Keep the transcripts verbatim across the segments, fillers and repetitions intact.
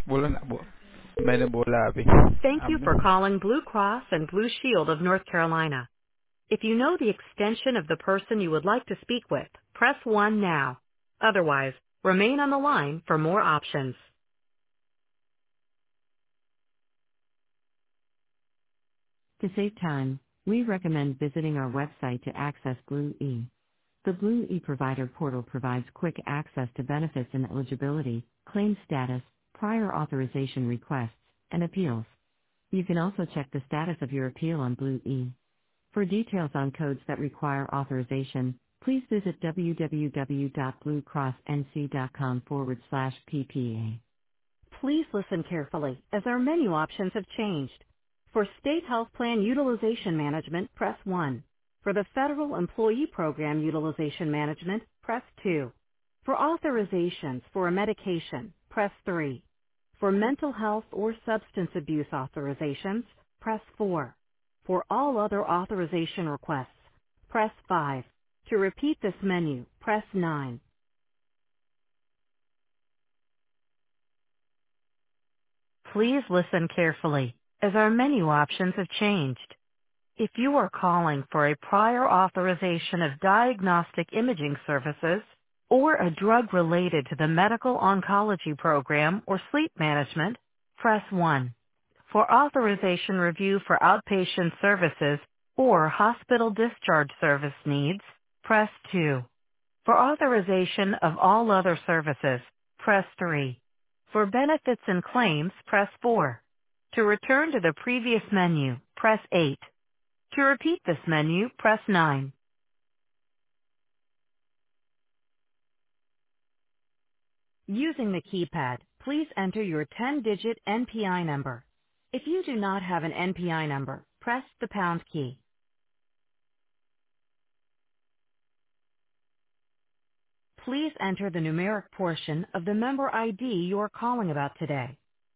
Bola na bo. May na bola abi. Thank you Amo. for calling Blue Cross and Blue Shield of North Carolina. If you know the extension of the person you would like to speak with, press one now. Otherwise, remain on the line for more options. To save time, we recommend visiting our website to access Blue E. The Blue E Provider Portal provides quick access to benefits and eligibility, claim status, prior authorization requests, and appeals. You can also check the status of your appeal on Blue E. For details on codes that require authorization, please visit www.bluecrossnc.com forward slash PPA. Please listen carefully, as our menu options have changed. For State Health Plan Utilization Management, press one. For the Federal Employee Program Utilization Management, press two. For authorizations for a medication, press three. For mental health or substance abuse authorizations, press four. For all other authorization requests, press five. To repeat this menu, press nine. Please listen carefully, as our menu options have changed. If you are calling for a prior authorization of diagnostic imaging services or a drug related to the medical oncology program or sleep management, press one. For authorization review for outpatient services or hospital discharge service needs, press two. For authorization of all other services, press three. For benefits and claims, press four. To return to the previous menu, press eight. To repeat this menu, press nine. Using the keypad, please enter your ten-digit N P I number. If you do not have an N P I number, press the pound key. Please enter the numeric portion of the member I D you are calling about today.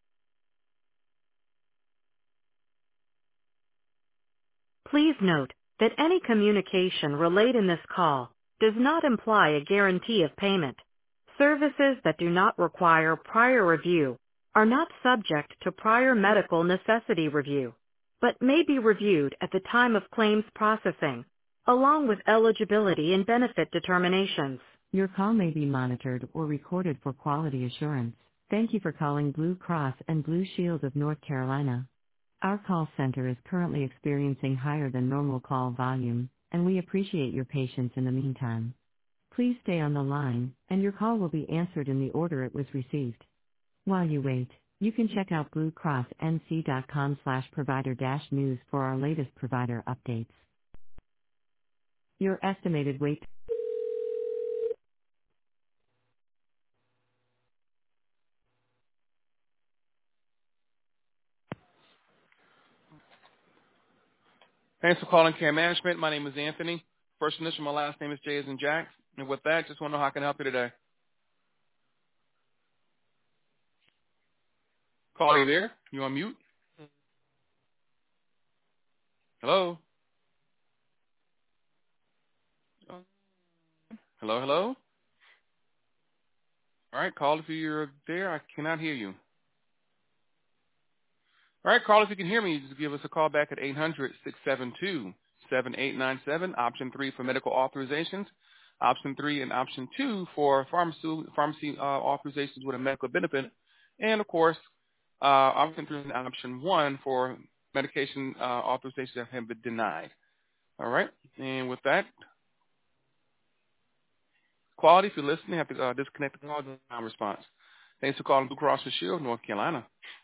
Please note that any communication relayed in this call does not imply a guarantee of payment. Services that do not require prior review are not subject to prior medical necessity review, but may be reviewed at the time of claims processing, along with eligibility and benefit determinations. Your call may be monitored or recorded for quality assurance. Thank you for calling Blue Cross and Blue Shield of North Carolina. Our call center is currently experiencing higher than normal call volume, and we appreciate your patience in the meantime. Please stay on the line, and your call will be answered in the order it was received. While you wait, you can check out bluecrossnc.com slash provider dash news for our latest provider updates. Your estimated wait. Thanks for calling Care Management. My name is Anthony. First initial, my last name is J as in Jack. And with that, just want to know how I can help you today. Call you there? You on mute? Hello? Hello, hello? All right, call if you're there. I cannot hear you. All right, call if you can hear me. Just give us a call back at eight hundred, six seven two, seven eight nine seven. Option three for medical authorizations. Option three and option two for pharmacy, pharmacy uh, authorizations with a medical benefit. And, of course, uh, option three and option one for medication uh, authorizations that have been denied. All right, and with that, quality, if you're listening, have to uh, disconnect the call and response. Thanks for calling Blue Cross and Shield, North Carolina.